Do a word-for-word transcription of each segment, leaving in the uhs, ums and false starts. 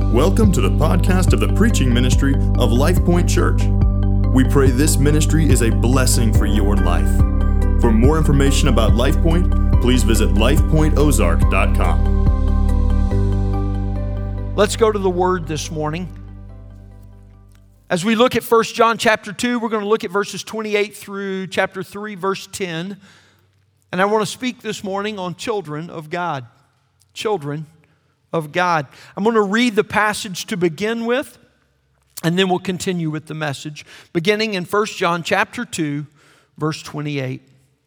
Welcome to the podcast of the preaching ministry of Life Point Church. We pray this ministry is a blessing for your life. For more information about Life Point, please visit life point ozark dot com. Let's go to the Word this morning. As we look at First John chapter two, we're going to look at verses twenty-eight through chapter three, verse ten. And I want to speak this morning on children of God. Children of God. I'm going to read the passage to begin with, and then we'll continue with the message, beginning in First John chapter two, verse twenty-eight.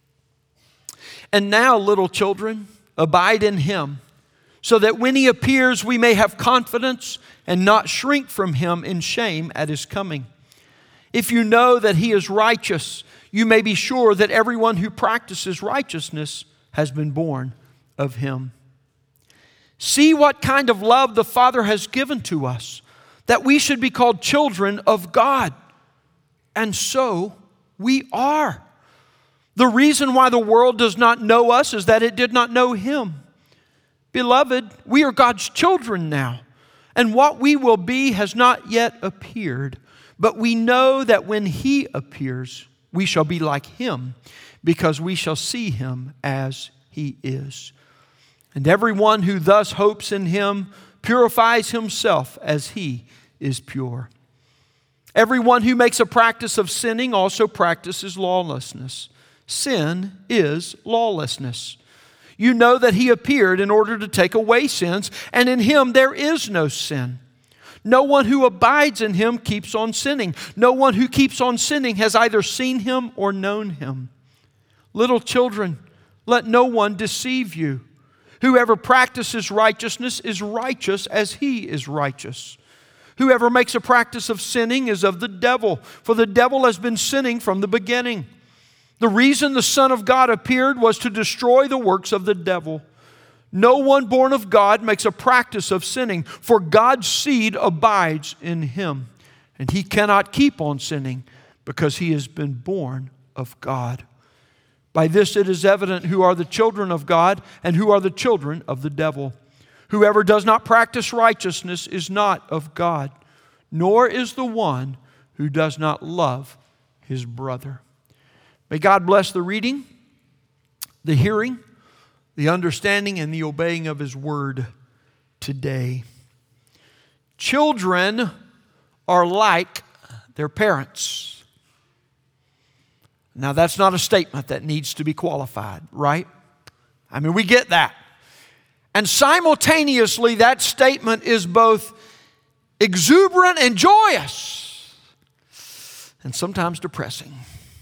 And now, little children, abide in Him, so that when He appears, we may have confidence and not shrink from Him in shame at His coming. If you know that He is righteous, you may be sure that everyone who practices righteousness has been born of Him. See what kind of love the Father has given to us, that we should be called children of God. And so we are. The reason why the world does not know us is that it did not know Him. Beloved, we are God's children now, and what we will be has not yet appeared. But we know that when He appears, we shall be like Him, because we shall see Him as He is. And everyone who thus hopes in Him purifies himself as He is pure. Everyone who makes a practice of sinning also practices lawlessness. Sin is lawlessness. You know that He appeared in order to take away sins, and in Him there is no sin. No one who abides in Him keeps on sinning. No one who keeps on sinning has either seen Him or known Him. Little children, let no one deceive you. Whoever practices righteousness is righteous as He is righteous. Whoever makes a practice of sinning is of the devil, for the devil has been sinning from the beginning. The reason the Son of God appeared was to destroy the works of the devil. No one born of God makes a practice of sinning, for God's seed abides in him, and he cannot keep on sinning because he has been born of God. By this it is evident who are the children of God and who are the children of the devil. Whoever does not practice righteousness is not of God, nor is the one who does not love his brother. May God bless the reading, the hearing, the understanding, and the obeying of His word today. Children are like their parents. Now, that's not a statement that needs to be qualified, right? I mean, we get that. And simultaneously, that statement is both exuberant and joyous, and sometimes depressing.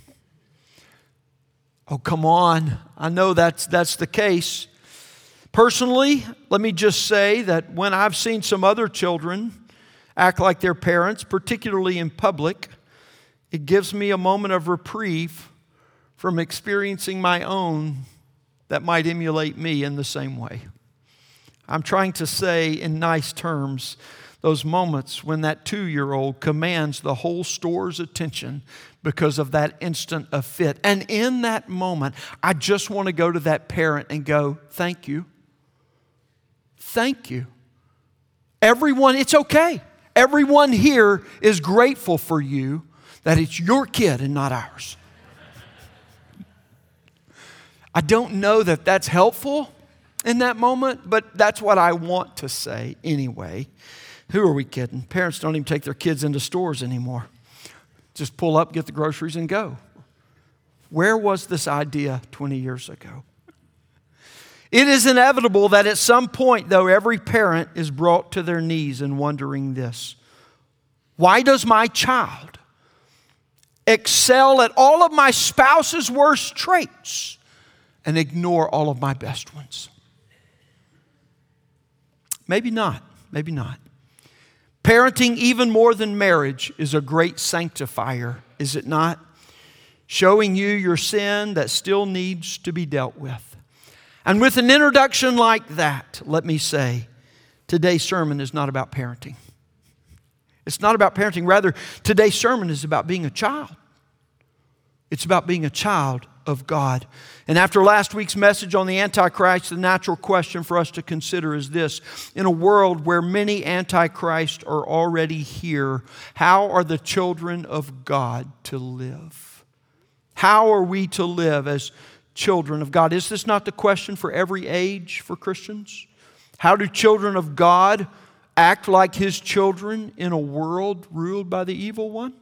Oh, come on. I know that's, that's the case. Personally, let me just say that when I've seen some other children act like their parents, particularly in public, it gives me a moment of reprieve from experiencing my own that might emulate me in the same way. I'm trying to say in nice terms, those moments when that two-year-old commands the whole store's attention because of that instant of fit. And in that moment, I just want to go to that parent and go, thank you. Thank you. Everyone, it's okay. Everyone here is grateful for you that it's your kid and not ours. I don't know that that's helpful in that moment, but that's what I want to say anyway. Who are we kidding? Parents don't even take their kids into stores anymore. Just pull up, get the groceries, and go. Where was this idea twenty years ago? It is inevitable that at some point, though, every parent is brought to their knees and wondering this: why does my child excel at all of my spouse's worst traits and ignore all of my best ones? Maybe not. Maybe not. Parenting, even more than marriage, is a great sanctifier, is it not? Showing you your sin that still needs to be dealt with. And with an introduction like that, let me say, today's sermon is not about parenting. It's not about parenting. Rather, today's sermon is about being a child. It's about being a child of God. And after last week's message on the Antichrist, the natural question for us to consider is this. In a world where many Antichrists are already here, how are the children of God to live? How are we to live as children of God? Is this not the question for every age for Christians? How do children of God act like His children in a world ruled by the evil one?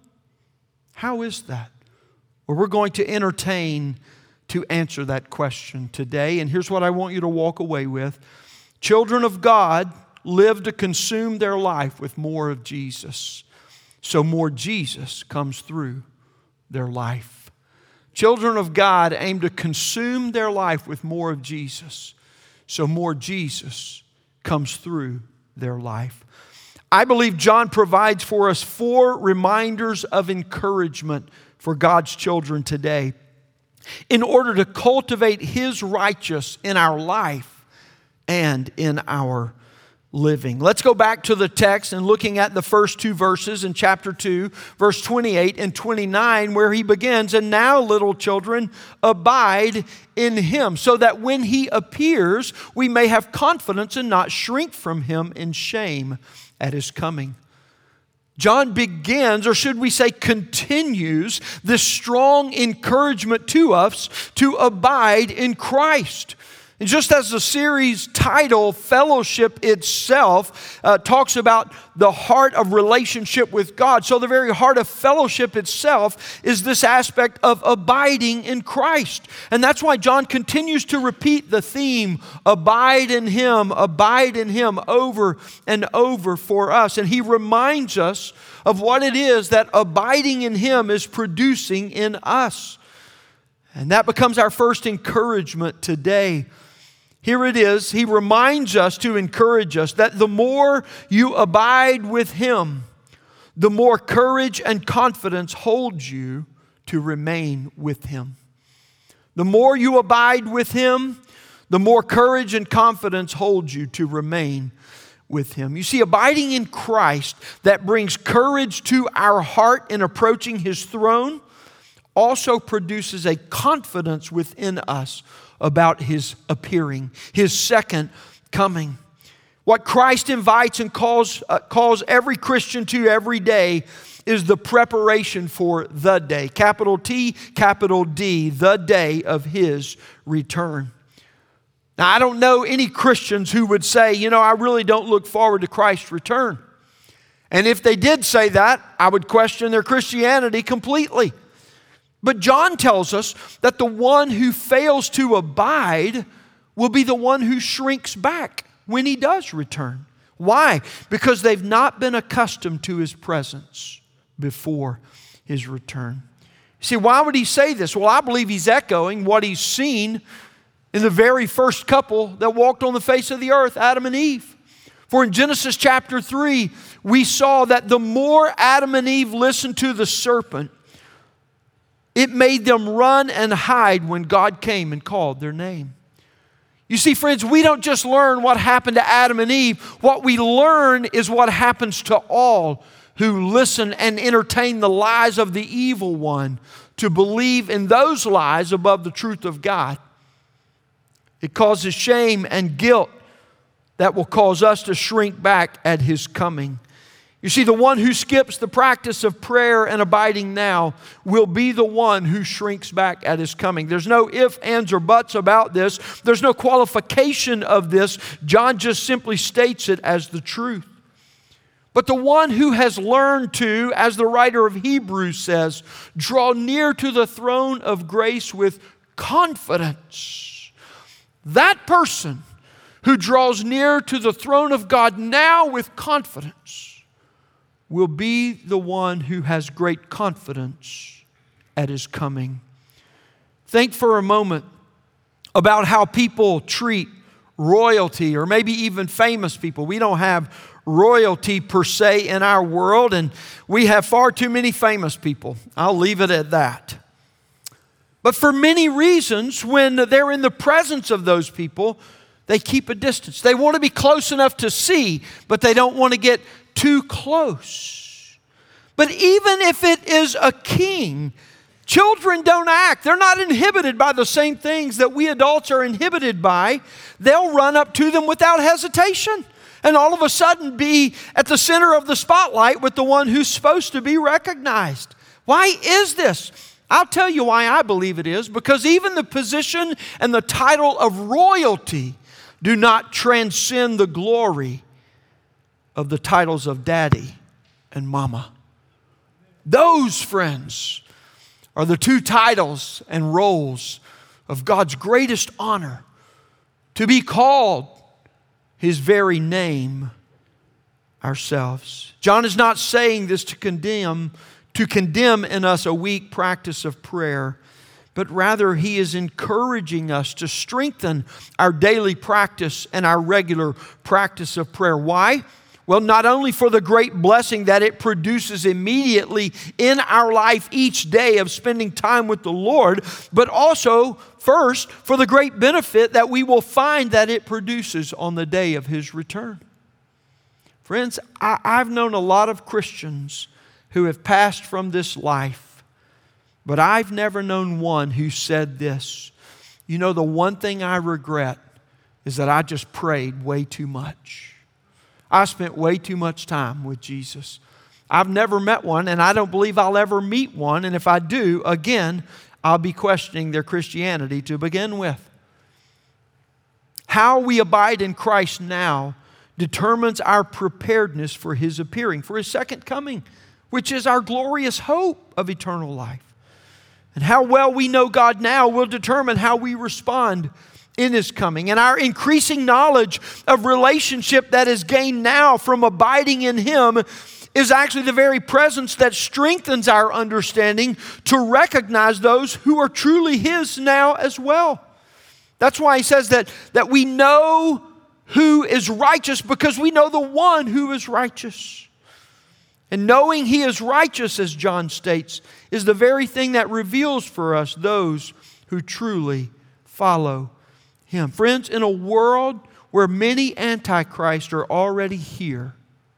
How is that? Well, we're going to entertain to answer that question today. And here's what I want you to walk away with. Children of God live to consume their life with more of Jesus, so more Jesus comes through their life. Children of God aim to consume their life with more of Jesus, so more Jesus comes through their life. I believe John provides for us four reminders of encouragement for God's children today in order to cultivate His righteousness in our life and in our living. Let's go back to the text and looking at the first two verses in chapter two, verse twenty-eight and twenty-nine, where he begins, "And now, little children, abide in Him, so that when He appears, we may have confidence and not shrink from Him in shame at His coming." John begins, or should we say continues, this strong encouragement to us to abide in Christ. And just as the series title, Fellowship itself, uh, talks about the heart of relationship with God, so the very heart of fellowship itself is this aspect of abiding in Christ. And that's why John continues to repeat the theme, abide in Him, abide in Him, over and over for us. And he reminds us of what it is that abiding in Him is producing in us. And that becomes our first encouragement today. Here it is. He reminds us to encourage us that the more you abide with Him, the more courage and confidence holds you to remain with Him. The more you abide with Him, the more courage and confidence holds you to remain with Him. You see, abiding in Christ that brings courage to our heart in approaching His throne also produces a confidence within us about His appearing, His second coming. What Christ invites and calls, uh, calls every Christian to every day is the preparation for the day. Capital T, capital D, the day of His return. Now, I don't know any Christians who would say, you know, I really don't look forward to Christ's return. And if they did say that, I would question their Christianity completely. But John tells us that the one who fails to abide will be the one who shrinks back when He does return. Why? Because they've not been accustomed to His presence before His return. See, why would he say this? Well, I believe he's echoing what he's seen in the very first couple that walked on the face of the earth, Adam and Eve. For in Genesis chapter three, we saw that the more Adam and Eve listened to the serpent, it made them run and hide when God came and called their name. You see, friends, we don't just learn what happened to Adam and Eve. What we learn is what happens to all who listen and entertain the lies of the evil one to believe in those lies above the truth of God. It causes shame and guilt that will cause us to shrink back at His coming. You see, the one who skips the practice of prayer and abiding now will be the one who shrinks back at His coming. There's no ifs, ands, or buts about this. There's no qualification of this. John just simply states it as the truth. But the one who has learned to, as the writer of Hebrews says, draw near to the throne of grace with confidence, that person who draws near to the throne of God now with confidence will be the one who has great confidence at His coming. Think for a moment about how people treat royalty, or maybe even famous people. We don't have royalty per se in our world, and we have far too many famous people. I'll leave it at that. But for many reasons, when they're in the presence of those people, they keep a distance. They want to be close enough to see, but they don't want to get too close. But even if it is a king, Children don't act. They're not inhibited by the same things that we adults are inhibited by. They'll run up to them without hesitation and all of a sudden be at the center of the spotlight with the one who's supposed to be recognized. Why is this? I'll tell you why I believe it is. Because even the position and the title of royalty do not transcend the glory of the titles of daddy and mama. Those, friends, are the two titles and roles of God's greatest honor, to be called His very name ourselves. John is not saying this to condemn, to condemn in us a weak practice of prayer, but rather he is encouraging us to strengthen our daily practice and our regular practice of prayer. Why? Well, not only for the great blessing that it produces immediately in our life each day of spending time with the Lord, but also, first, for the great benefit that we will find that it produces on the day of His return. Friends, I, I've known a lot of Christians who have passed from this life, but I've never known one who said this: you know, the one thing I regret is that I just prayed way too much. I spent way too much time with Jesus. I've never met one, and I don't believe I'll ever meet one. And if I do, again, I'll be questioning their Christianity to begin with. How we abide in Christ now determines our preparedness for His appearing, for His second coming, which is our glorious hope of eternal life. And how well we know God now will determine how we respond in His coming. And our increasing knowledge of relationship that is gained now from abiding in Him is actually the very presence that strengthens our understanding to recognize those who are truly His now as well. That's why he says that, that we know who is righteous, because we know the one who is righteous. And knowing He is righteous, as John states, is the very thing that reveals for us those who truly follow Him. Friends, in a world where many antichrists are already here,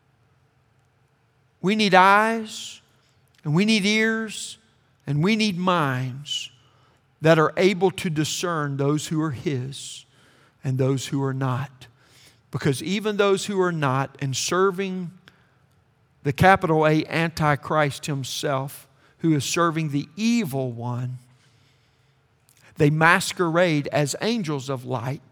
we need eyes, and we need ears, and we need minds that are able to discern those who are His and those who are not. Because even those who are not, and serving the capital A Antichrist himself, who is serving the evil one, they masquerade as angels of light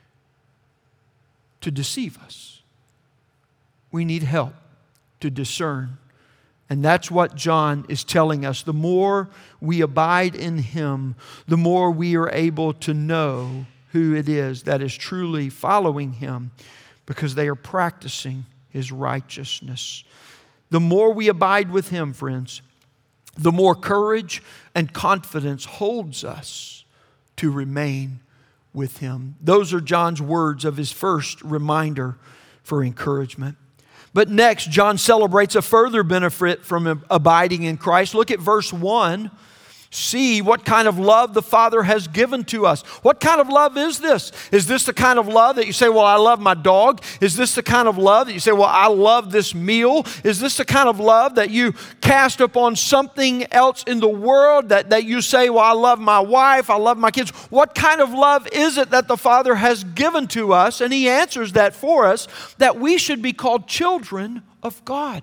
to deceive us. We need help to discern. And that's what John is telling us. The more we abide in Him, the more we are able to know who it is that is truly following Him, because they are practicing His righteousness. The more we abide with Him, friends, the more courage and confidence holds us to remain with Him. Those are John's words of his first reminder for encouragement. But next, John celebrates a further benefit from abiding in Christ. Look at verse one. See what kind of love the Father has given to us. What kind of love is this? Is this the kind of love that you say, well, I love my dog? Is this the kind of love that you say, well, I love this meal? Is this the kind of love that you cast upon something else in the world, that, that you say, well, I love my wife, I love my kids? What kind of love is it that the Father has given to us? And He answers that for us, that we should be called children of God.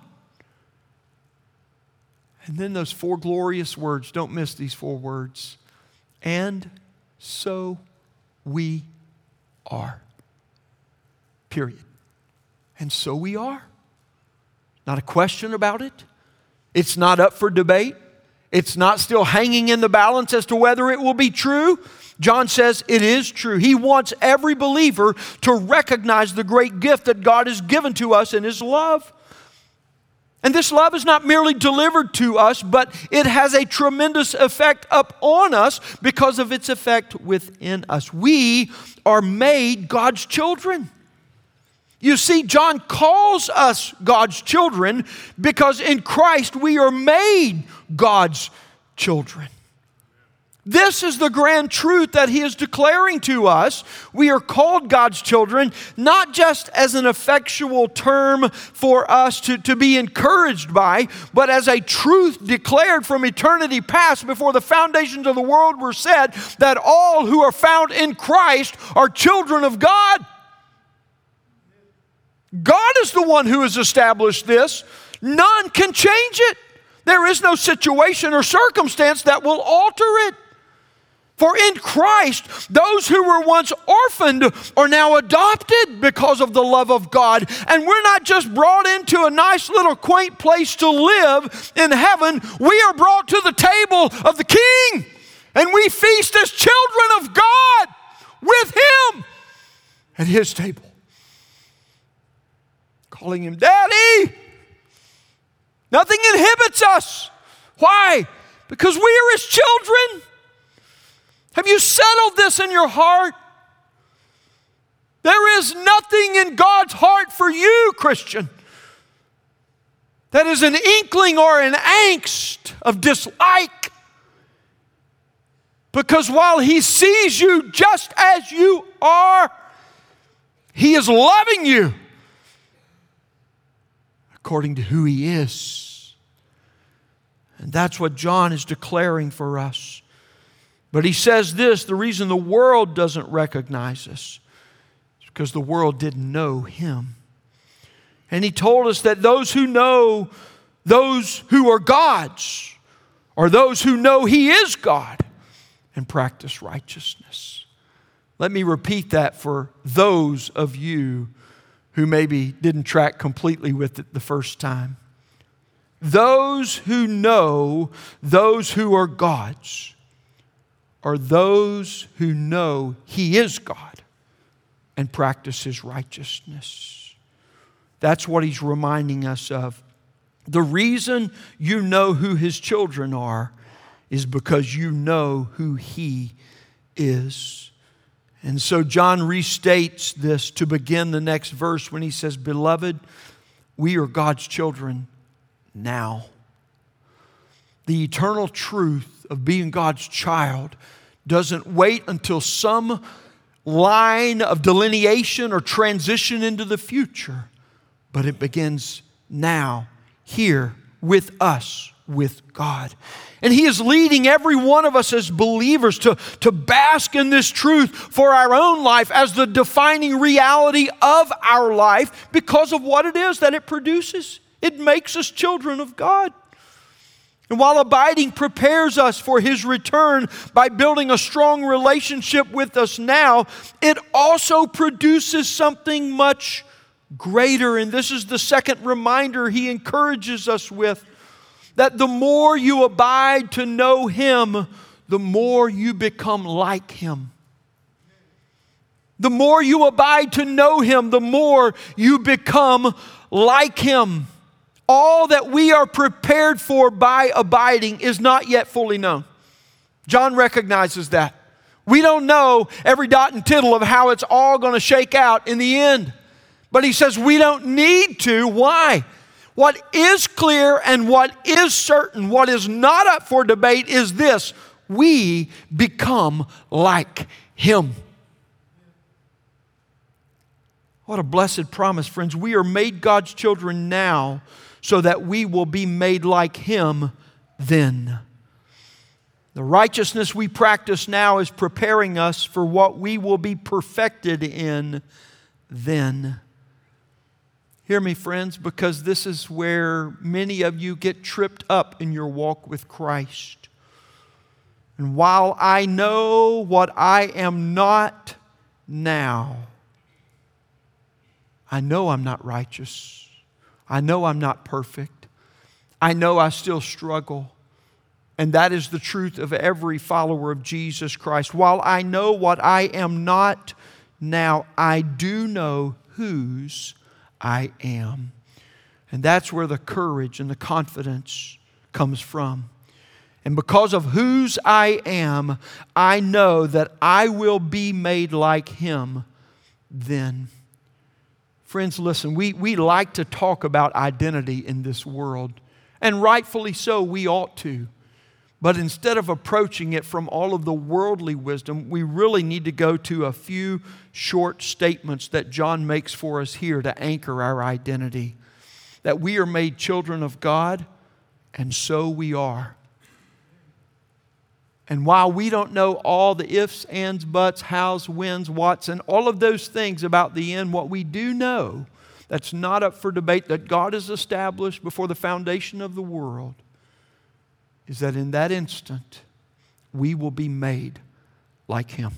And then those four glorious words, don't miss these four words. And so we are. Period. And so we are. Not a question about it. It's not up for debate. It's not still hanging in the balance as to whether it will be true. John says it is true. He wants every believer to recognize the great gift that God has given to us in His love. And this love is not merely delivered to us, but it has a tremendous effect upon us because of its effect within us. We are made God's children. You see, John calls us God's children because in Christ we are made God's children. This is the grand truth that he is declaring to us. We are called God's children, not just as an effectual term for us to, to be encouraged by, but as a truth declared from eternity past before the foundations of the world were set, that all who are found in Christ are children of God. God is the one who has established this. None can change it. There is no situation or circumstance that will alter it. For in Christ, those who were once orphaned are now adopted because of the love of God. And we're not just brought into a nice little quaint place to live in heaven. We are brought to the table of the King. And we feast as children of God with Him at His table. Calling Him Daddy. Nothing inhibits us. Why? Because we are His children. Have you settled this in your heart? There is nothing in God's heart for you, Christian, that is an inkling or an angst of dislike. Because while He sees you just as you are, He is loving you according to who He is. And that's what John is declaring for us. But he says this, the reason the world doesn't recognize us is because the world didn't know Him. And he told us that those who know, those who are God's, are those who know He is God and practice righteousness. Let me repeat that for those of you who maybe didn't track completely with it the first time. Those who know, those who are God's, are those who know He is God and practice His righteousness. That's what he's reminding us of. The reason you know who His children are is because you know who He is. And so John restates this to begin the next verse when he says, Beloved, we are God's children now. The eternal truth of being God's child doesn't wait until some line of delineation or transition into the future, but it begins now, here, with us, with God. And He is leading every one of us as believers to, to bask in this truth for our own life as the defining reality of our life because of what it is that it produces. It makes us children of God. And while abiding prepares us for His return by building a strong relationship with us now, it also produces something much greater. And this is the second reminder He encourages us with, that the more you abide to know Him, the more you become like Him. The more you abide to know Him, the more you become like Him. All that we are prepared for by abiding is not yet fully known. John recognizes that. We don't know every dot and tittle of how it's all going to shake out in the end. But he says we don't need to. Why? What is clear and what is certain, what is not up for debate is this: we become like Him. What a blessed promise, friends. We are made God's children now so that we will be made like Him then. The righteousness we practice now is preparing us for what we will be perfected in then. Hear me, friends, because this is where many of you get tripped up in your walk with Christ. And while I know what I am not now, I know I'm not righteous. I know I'm not perfect. I know I still struggle. And that is the truth of every follower of Jesus Christ. While I know what I am not now, I do know whose I am. And that's where the courage and the confidence comes from. And because of whose I am, I know that I will be made like Him then. Friends, listen, we, we like to talk about identity in this world. And rightfully so, we ought to. But instead of approaching it from all of the worldly wisdom, we really need to go to a few short statements that John makes for us here to anchor our identity. That we are made children of God, and so we are. And while we don't know all the ifs, ands, buts, hows, whens, whats, and all of those things about the end, what we do know that's not up for debate, that God has established before the foundation of the world, is that in that instant, we will be made like Him.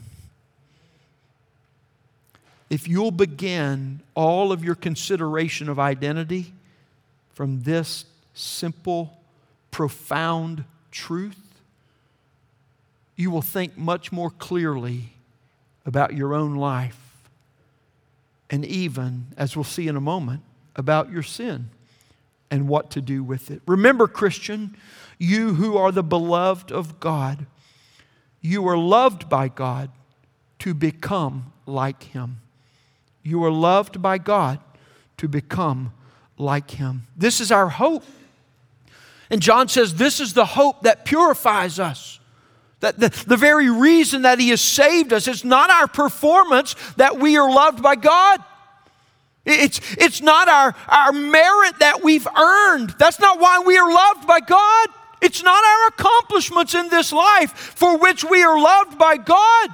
If you'll begin all of your consideration of identity from this simple, profound truth, you will think much more clearly about your own life, and even, as we'll see in a moment, about your sin and what to do with it. Remember, Christian, you who are the beloved of God, you are loved by God to become like Him. You are loved by God to become like Him. This is our hope. And John says this is the hope that purifies us. That the, the very reason that He has saved us, it's not our performance that we are loved by God. It's, it's not our, our merit that we've earned. That's not why we are loved by God. It's not our accomplishments in this life for which we are loved by God.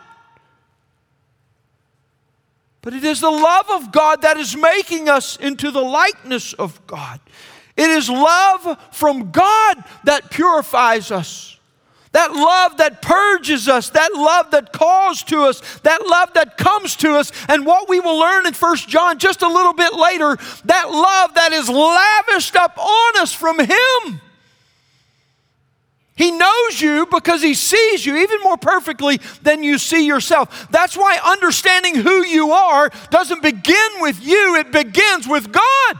But it is the love of God that is making us into the likeness of God. It is love from God that purifies us. That love that purges us, that love that calls to us, that love that comes to us. And what we will learn in First John just a little bit later, that love that is lavished up on us from Him. He knows you because He sees you even more perfectly than you see yourself. That's why understanding who you are doesn't begin with you, it begins with God.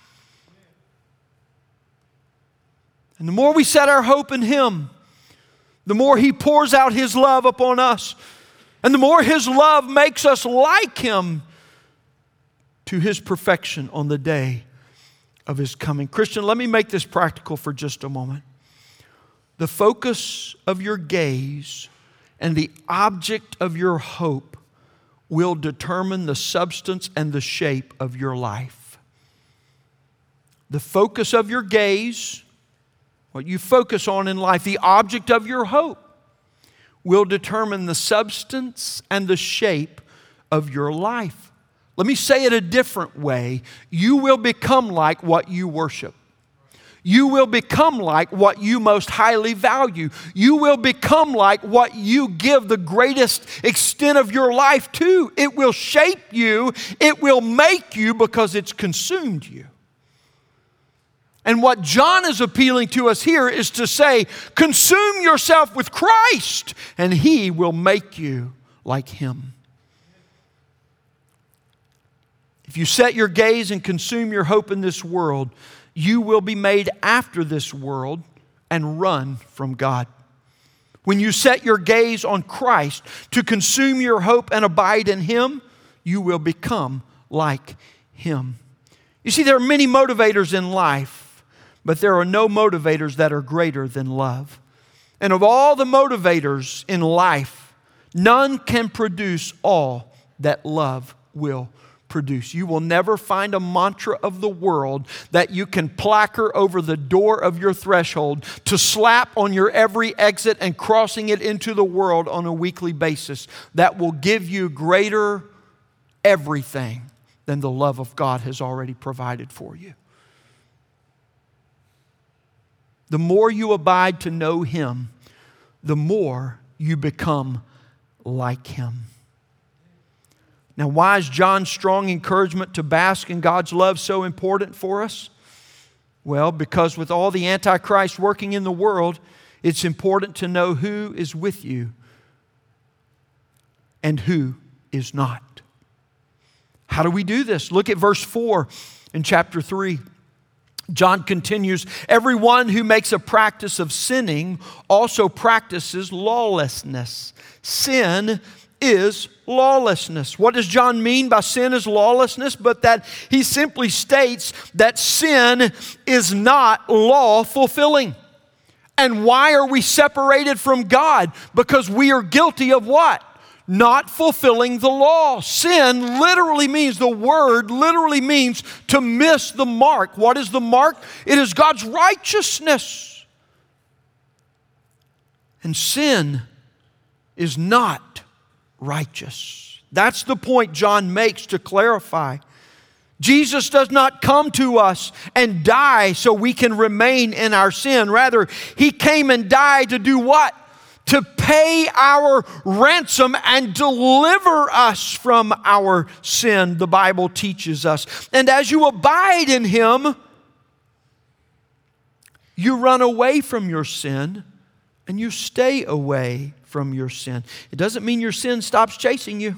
And the more we set our hope in Him, the more He pours out His love upon us. And the more His love makes us like Him to His perfection on the day of His coming. Christian, let me make this practical for just a moment. The focus of your gaze and the object of your hope will determine the substance and the shape of your life. The focus of your gaze, what you focus on in life, the object of your hope, will determine the substance and the shape of your life. Let me say it a different way. You will become like what you worship. You will become like what you most highly value. You will become like what you give the greatest extent of your life to. It will shape you. It will make you because it's consumed you. And what John is appealing to us here is to say, consume yourself with Christ, and He will make you like Him. If you set your gaze and consume your hope in this world, you will be made after this world and run from God. When you set your gaze on Christ to consume your hope and abide in Him, you will become like Him. You see, there are many motivators in life, but there are no motivators that are greater than love. And of all the motivators in life, none can produce all that love will produce. You will never find a mantra of the world that you can placard over the door of your threshold to slap on your every exit and crossing it into the world on a weekly basis that will give you greater everything than the love of God has already provided for you. The more you abide to know Him, the more you become like Him. Now, why is John's strong encouragement to bask in God's love so important for us? Well, because with all the Antichrist working in the world, it's important to know who is with you and who is not. How do we do this? Look at verse four in chapter three. John continues, everyone who makes a practice of sinning also practices lawlessness. Sin is lawlessness. What does John mean by sin is lawlessness? But that he simply states that sin is not law fulfilling. And why are we separated from God? Because we are guilty of what? Not fulfilling the law. Sin literally means, the word literally means to miss the mark. What is the mark? It is God's righteousness. And sin is not righteous. That's the point John makes to clarify. Jesus does not come to us and die so we can remain in our sin. Rather, He came and died to do what? To pay our ransom and deliver us from our sin, the Bible teaches us. And as you abide in Him, you run away from your sin and you stay away from your sin. It doesn't mean your sin stops chasing you,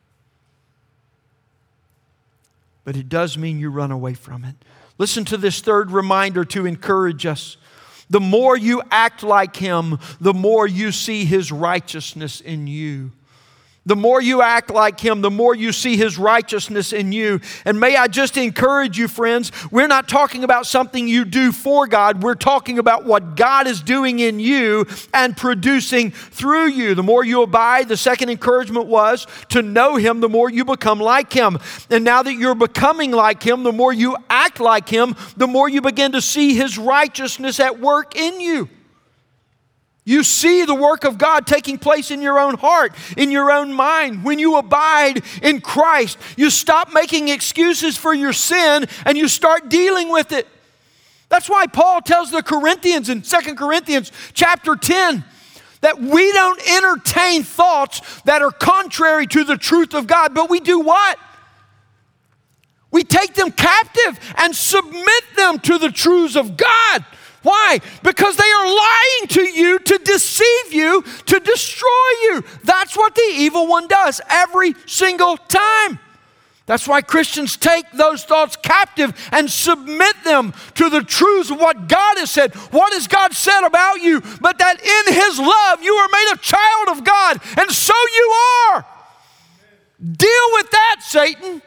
but it does mean you run away from it. Listen to this third reminder to encourage us. The more you act like Him, the more you see His righteousness in you. The more you act like Him, the more you see His righteousness in you. And may I just encourage you, friends, we're not talking about something you do for God. We're talking about what God is doing in you and producing through you. The more you abide, the second encouragement was to know Him, the more you become like Him. And now that you're becoming like Him, the more you act like Him, the more you begin to see His righteousness at work in you. You see the work of God taking place in your own heart, in your own mind. When you abide in Christ, you stop making excuses for your sin and you start dealing with it. That's why Paul tells the Corinthians in Second Corinthians chapter ten that we don't entertain thoughts that are contrary to the truth of God, but we do what? We take them captive and submit them to the truths of God. Why? Because they are lying to you to deceive you, to destroy you. That's what the evil one does every single time. That's why Christians take those thoughts captive and submit them to the truths of what God has said. What has God said about you? But that in His love you are made a child of God, and so you are. Deal with that, Satan.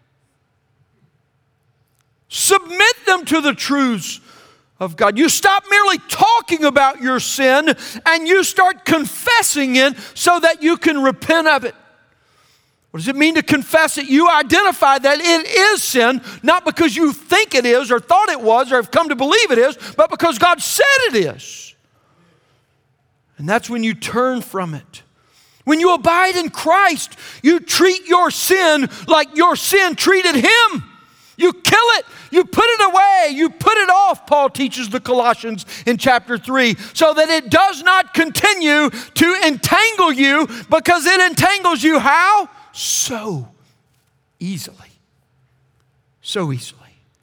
Submit them to the truths of God. You stop merely talking about your sin and you start confessing it so that you can repent of it. What does it mean to confess it? You identify that it is sin, not because you think it is or thought it was or have come to believe it is, but because God said it is. And that's when you turn from it. When you abide in Christ, you treat your sin like your sin treated Him. You kill it. You put it away. You put it off, Paul teaches the Colossians in chapter three, so that it does not continue to entangle you, because it entangles you how? So easily. So easily.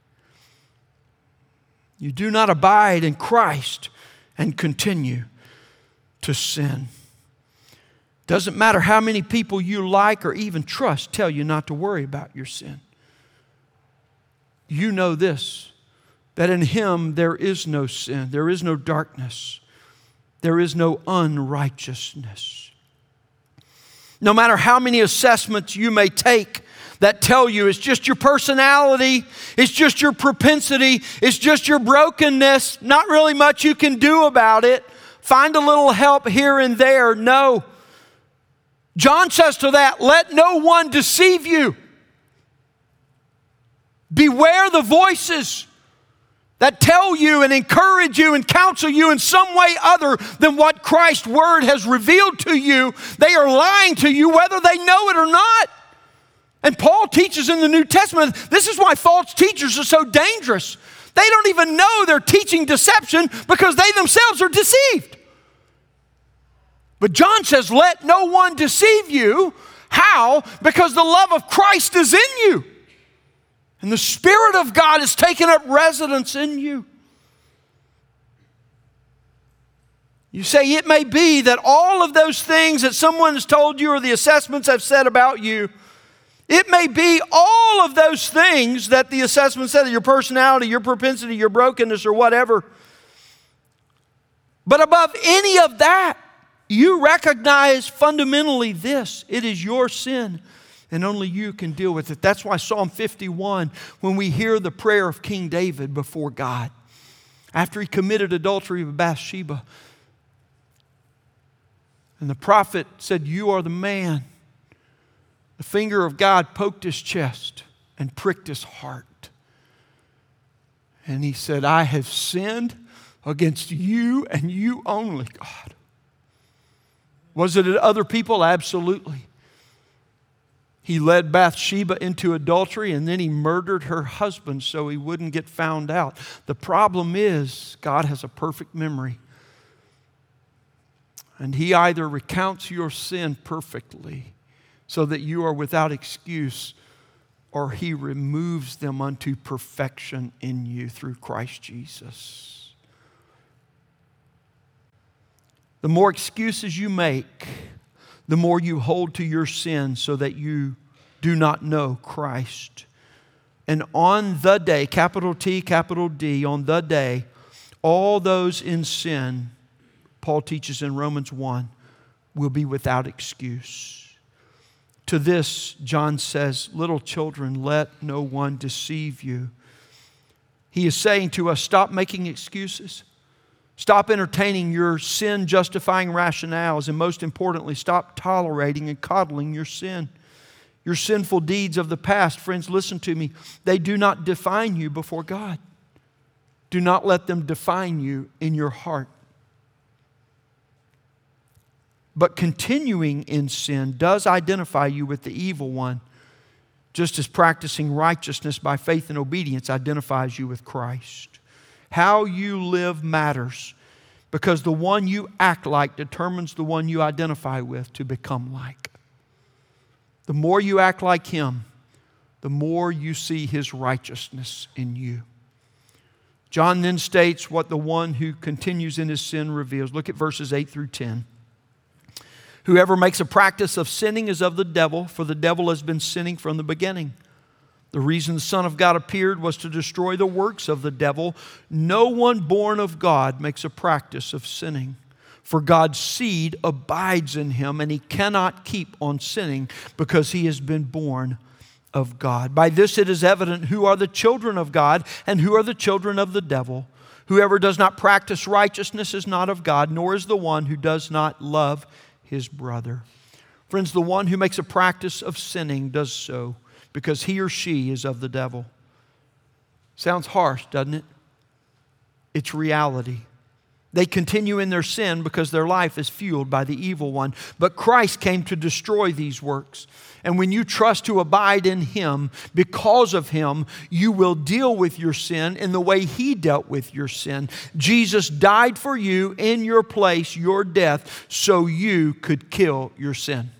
You do not abide in Christ and continue to sin. Doesn't matter how many people you like or even trust tell you not to worry about your sin. You know this, that in Him there is no sin, there is no darkness, there is no unrighteousness. No matter how many assessments you may take that tell you it's just your personality, it's just your propensity, it's just your brokenness, not really much you can do about it, find a little help here and there. No. John says to that, let no one deceive you. Beware the voices that tell you and encourage you and counsel you in some way other than what Christ's Word has revealed to you. They are lying to you whether they know it or not. And Paul teaches in the New Testament, this is why false teachers are so dangerous. They don't even know they're teaching deception because they themselves are deceived. But John says, let no one deceive you. How? Because the love of Christ is in you. And the Spirit of God has taken up residence in you. You say it may be that all of those things that someone has told you or the assessments have said about you, it may be all of those things that the assessment said of your personality, your propensity, your brokenness, or whatever. But above any of that, you recognize fundamentally this: it is your sin. And only you can deal with it. That's why Psalm fifty-one, when we hear the prayer of King David before God, after he committed adultery with Bathsheba. And the prophet said, "You are the man." The finger of God poked his chest and pricked his heart. And he said, "I have sinned against you and you only, God." Was it other people? Absolutely. He led Bathsheba into adultery and then he murdered her husband so he wouldn't get found out. The problem is, God has a perfect memory. And he either recounts your sin perfectly so that you are without excuse, or he removes them unto perfection in you through Christ Jesus. The more excuses you make, the more you hold to your sin so that you do not know Christ. And on the day, capital T, capital D, on the day, all those in sin, Paul teaches in Romans one, will be without excuse. To this, John says, "Little children, let no one deceive you." He is saying to us, stop making excuses. Stop entertaining your sin-justifying rationales. And most importantly, stop tolerating and coddling your sin. Your sinful deeds of the past, friends, listen to me, they do not define you before God. Do not let them define you in your heart. But continuing in sin does identify you with the evil one, just as practicing righteousness by faith and obedience identifies you with Christ. How you live matters, because the one you act like determines the one you identify with to become like. The more you act like him, the more you see his righteousness in you. John then states what the one who continues in his sin reveals. Look at verses eight through ten. "Whoever makes a practice of sinning is of the devil, for the devil has been sinning from the beginning. The reason the Son of God appeared was to destroy the works of the devil. No one born of God makes a practice of sinning, for God's seed abides in him, and he cannot keep on sinning because he has been born of God. By this it is evident who are the children of God and who are the children of the devil. Whoever does not practice righteousness is not of God, nor is the one who does not love his brother." Friends, the one who makes a practice of sinning does so because he or she is of the devil. Sounds harsh, doesn't it? It's reality. They continue in their sin because their life is fueled by the evil one. But Christ came to destroy these works. And when you trust to abide in him, because of him, you will deal with your sin in the way he dealt with your sin. Jesus died for you in your place, your death, so you could kill your sin.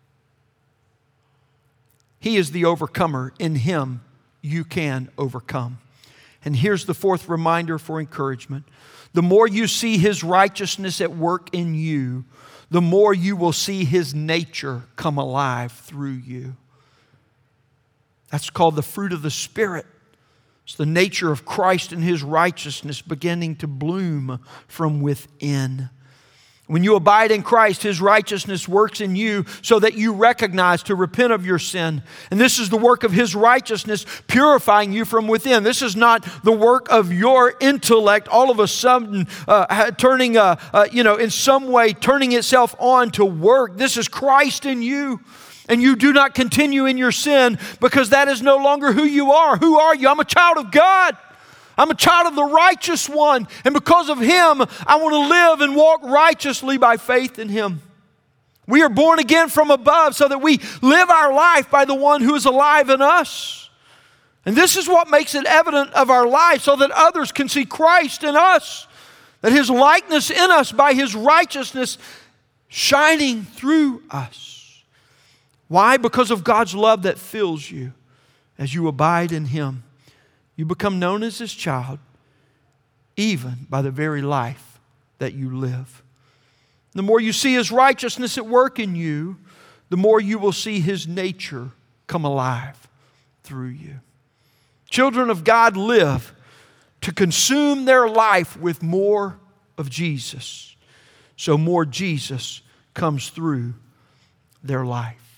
He is the overcomer. In him, you can overcome. And here's the fourth reminder for encouragement. The more you see his righteousness at work in you, the more you will see his nature come alive through you. That's called the fruit of the Spirit. It's the nature of Christ and his righteousness beginning to bloom from within. When you abide in Christ, his righteousness works in you so that you recognize to repent of your sin. And this is the work of his righteousness purifying you from within. This is not the work of your intellect all of a sudden uh, turning, uh, uh, you know, in some way turning itself on to work. This is Christ in you. And you do not continue in your sin because that is no longer who you are. Who are you? I'm a child of God. I'm a child of the righteous one. And because of him, I want to live and walk righteously by faith in him. We are born again from above so that we live our life by the one who is alive in us. And this is what makes it evident of our life so that others can see Christ in us. That his likeness in us by his righteousness shining through us. Why? Because of God's love that fills you as you abide in him. You become known as his child, even by the very life that you live. The more you see his righteousness at work in you, the more you will see his nature come alive through you. Children of God live to consume their life with more of Jesus, so more Jesus comes through their life.